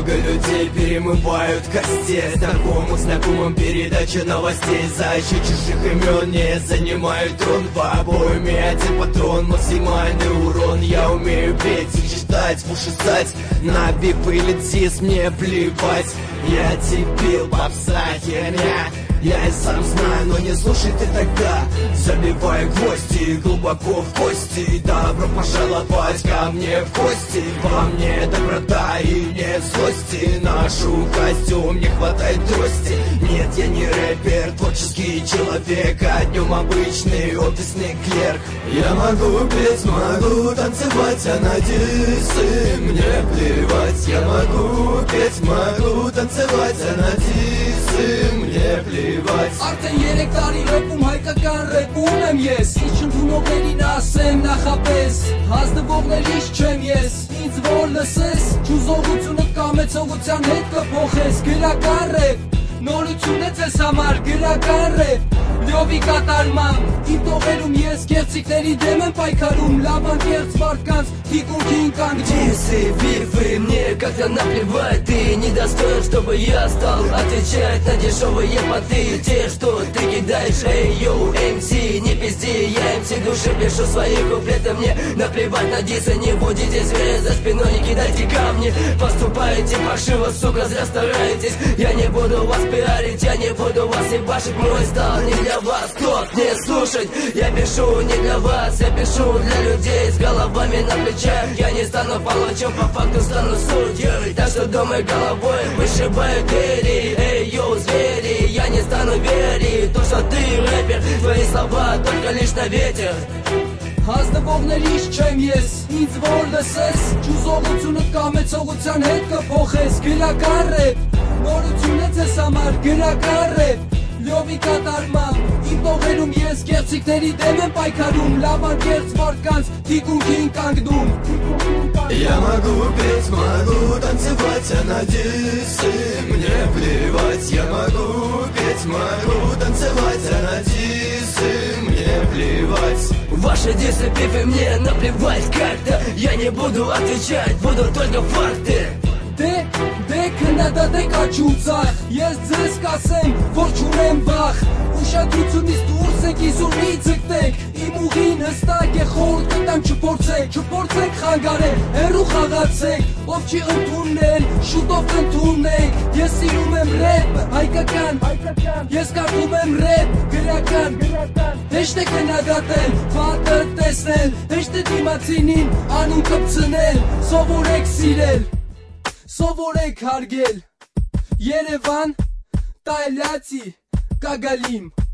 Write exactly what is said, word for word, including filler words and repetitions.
много людей перемывают костей. Знакомым знакомым передача новостей. Защит чужих имен не занимает трон. По обоими один патрон, максимальный урон. Я умею петь и читать, в уши ссать. На бип или дис мне плевать. Я дебил, попса, херня. Я и сам знаю, но не слушай ты тогда. Забивай гвозди глубоко в кости. Добро пожаловать ко мне в гости. Во мне доброта и нет злости. Ношу костюм, не хватает трости. Нет, я не рэпер, творческий человек, а днем обычный офисный клерк. Я могу петь, могу танцевать, а на дисы мне плевать. Я могу петь, могу танцевать, а на дисы мне плевать. Արդեն երեք տարի ռեպում հայկական ռեպում եմ ես. Ինչ ընդունողներին ասեմ նախապես, հանձնվողներից չեմ ես. Ինձ որ լսես, չուզողությունը կամեցողության հետ կփոխես. Գրական ռեպ, նորություն է ձեզ համար, գրական ռեպ. Լյովի կատարմամբ, իմ տողերում ես գեղցիկների դեմ եմ պայքարում. Լավան կեղծ մարդկանց թիկունքին կանգնում. Дисы, бифы, мне как-то наплевать. Ты недостоин, чтобы я стал отвечать на дешевые поты. Те, что ты кидаешь, эй, йоу, эм си. Не пизди, я эм си души пишу свои куплеты. Мне наплевать на дисы, не будете зверя за спиной, не кидайте камни. Поступаете паршиво, сука, зря стараетесь. Я не буду вас пиарить, я не буду вас ебашить. Мой стал не для вас, кто не слушать. Я пишу не для вас, я пишу для людей с головами на плечах. Я не стану палачом, по факту стану судьей. Так что думай головой, вышибаю двери. Эй, йоу, звери, я не стану верить. То, что ты рэпер, твои слова только лишь на ветер. Հանձնվողներից չեմ ես, ինձ որ լսես, չուզողությունը կամեցողության հետ կփոխես. Գրական ռեպ, նորություն է ձեզ համար, գրական ռեպ. Լյովի կատարմամբ, իմ տողերում ես գեղցիկների դեմ եմ պայքարում. Լավան կեղծ մարդկանց թիկունքին կանգնում. Я могу петь, могу танцевать, а на дисы мне плевать. Я могу петь, могу танцевать, а на дисы мне плевать. Ваши дисы, пифы, мне наплевать как-то. Я не буду отвечать, буду только факты. Դե, դե քննադատեք աչուծախ. Ես ձեզ կասեմ, որ չունեմ վախ. Ուշադրությունից դուրս եք իզուր մի ձգտեք. Իմ ուղին հստակ է, խորհուրդ կտամ չփորձեք. Չփորձեք խանգարել, հեռու խաղացեք. Ով չի ընդունել, շուտով կընդունեք. Ես սիրում եմ ռեպ, հայկական. Ես կարդում եմ ռեպ, գրական. Հեշտ է քննադատել, վատը տեսնել. Հեշտ է դիմացինին անուն կպցնել. Սովորեք սիրել, սովորեք հարգել. Երևան, Տայլացի, Կագալիմ.